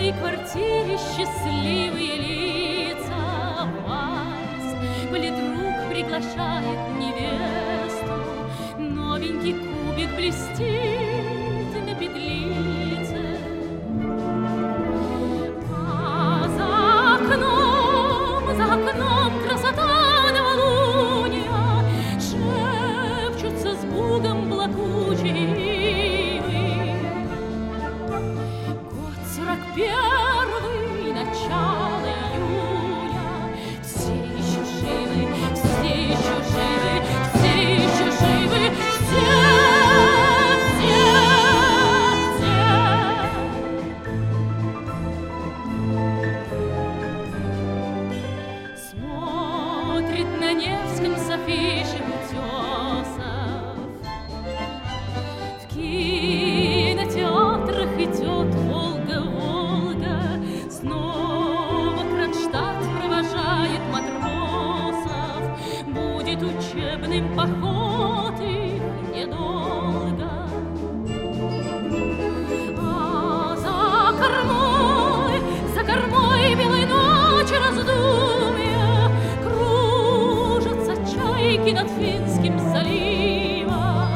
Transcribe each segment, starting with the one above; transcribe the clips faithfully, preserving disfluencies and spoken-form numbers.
твоей квартире счастливые лица. Вас политрук приглашает невесту, новенький кубик блестит на петлице. А за окном, за окном красота новолуния, шепчутся с бугом плакучие ивы. Год сорок первый, начало июня, все еще живы, все еще живы, все еще живы, все, все, все. Смотрит на Невском с афиши утесов. В кинотеатрах идет «Волга-Волга», снова Кронштадт провожает матросов. Будет учебным поход их недолго. А за кормой, за кормой белой ночи раздумья кружатся чайки над Финским заливом.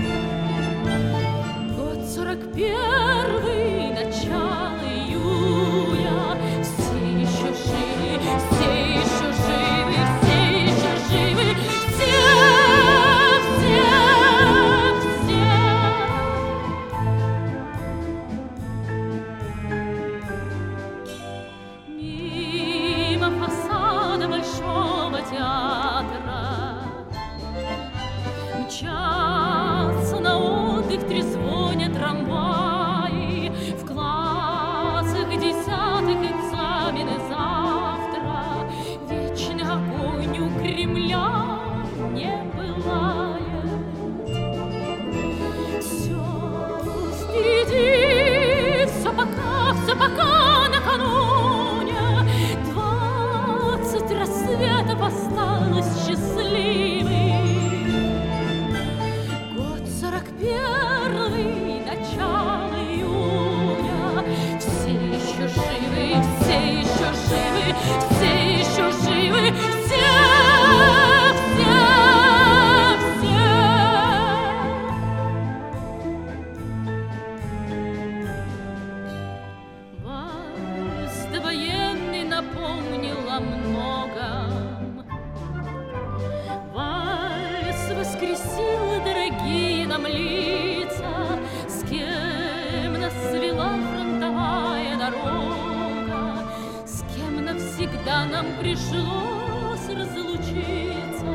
Год сорок первый, начало июня, все еще живы, все еще живы, все еще живы, все, все, все. Мимо фасада Большого театра мчатся на отдых трезвоня трамваи. В классах десятых экзамены завтра. Вечный огонь у Кремля не пылает. Все впереди, все пока, все пока накануне. Двадцать рассветов осталось счастливых. Год сорок первый, начало июня, все еще живы, все еще живы, все еще живы, все, все, все. Вас довоенный напомнил о многом. Вальс воскресил дорогие нам лица, с кем нас свела фронтовая дорога, с кем навсегда нам пришлось разлучиться.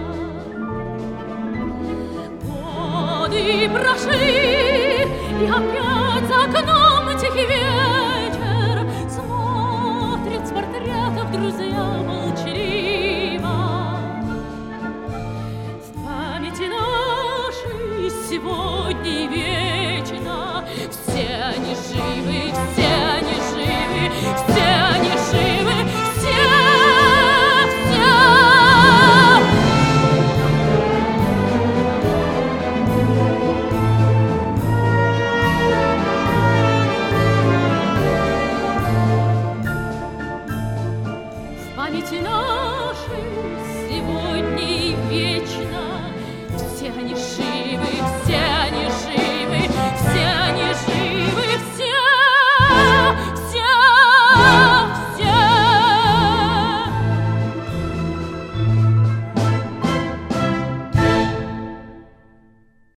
Годы прошли, и опять за окном тихий вечер смотрят с портретов друзья молчаливо. В памяти нашей сегодня и вечно все они живы, все они живы, все они живы, все, все. В памяти нашей сегодня и вечно